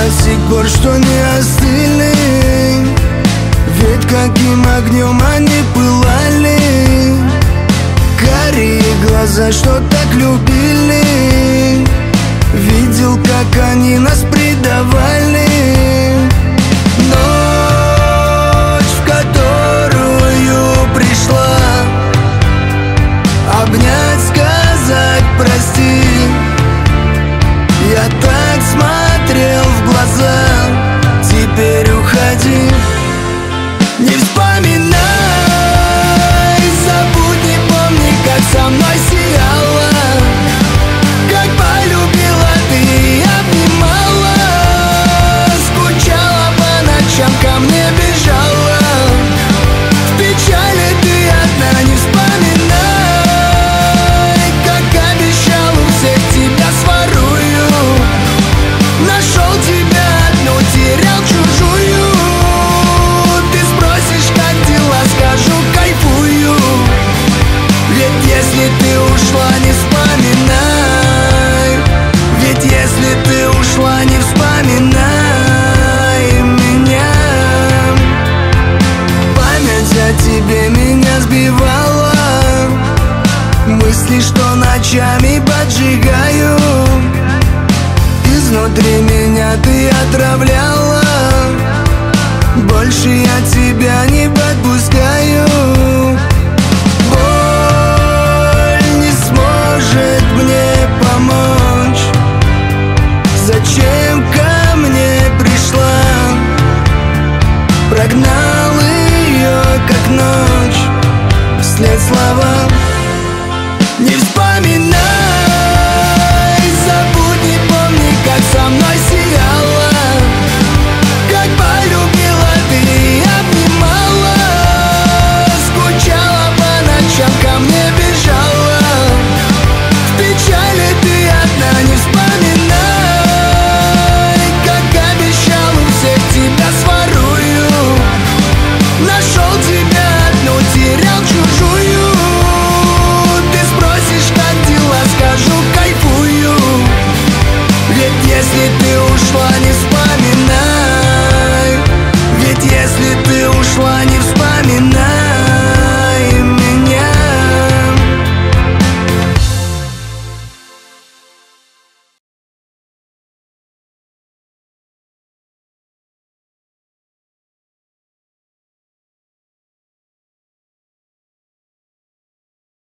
до сих пор, что не остыли. Ведь каким огнем они пылали. Карие глаза, что так любили. Видел, как они нас предавали. Ночь, в которую пришла обнять, сказать прости. Я так смотрел в глаза, теперь уходи. Не вспоминай, забудь, не помни, как со мной сияла, как полюбила ты и обнимала. Скучала по ночам, ко мне бежала. В печали ты одна, не вспоминай, как обещал, у всех тебя сворую. Нашел тебя одну, терял чужую. Ты спросишь, как дела, скажу, кайфую. Ведь если ты ушла, не вспоминай. Ведь если ты ушла, не вспоминай меня. Память о тебе меня сбивала. Мысли, что ночами поджигаю. Изнутри меня ты отравляла. Больше я тебя не боюсь.